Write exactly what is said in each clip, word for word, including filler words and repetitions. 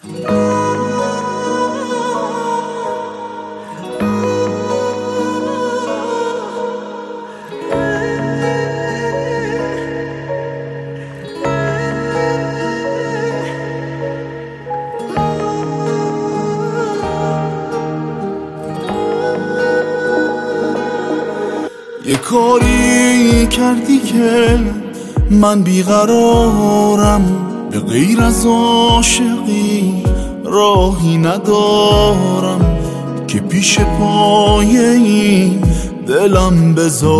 یه کاری کردی که من بیقرارم، به غیر از عاشقی راهی ندارم که پیش پای این دلم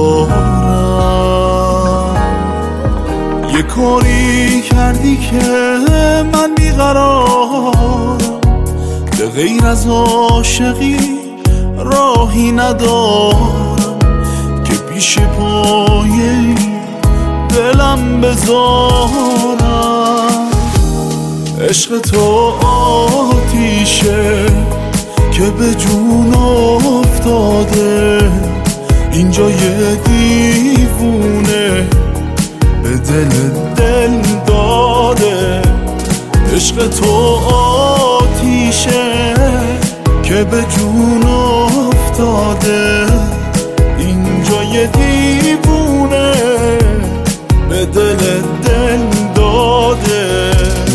بذارم. یه کاری کردی که من بیقرارم، به غیر از عاشقی راهی ندارم پیش پای دلم بذارم. عشق تو آتیشه که به جون افتاده، اینجا یه دیوونه به دل دل داده. عشق تو آتیشه که به جون افتاده، اینجا یه دیوونه به دل دل داده.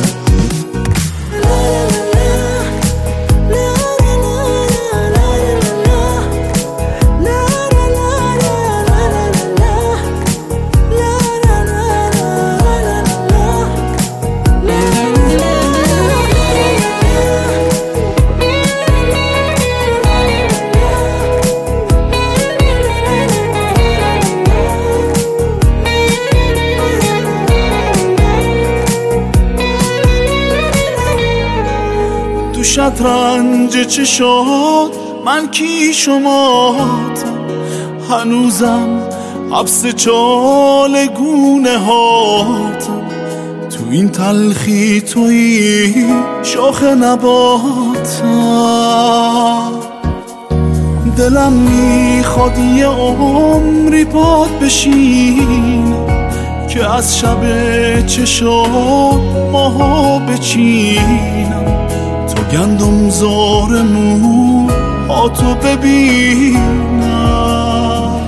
تو شطرنج چشات من کی شماتم، هنوزم حبس چال گونه هاتم. تو این تلخی توی شاخ نباتم. دلم میخواد یه عمری پات بشینم که از شب چشات ماها بچینم. گندم زار موهاتو ببینم.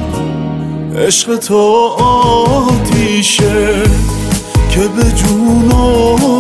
عشق تو آتیشه که به جون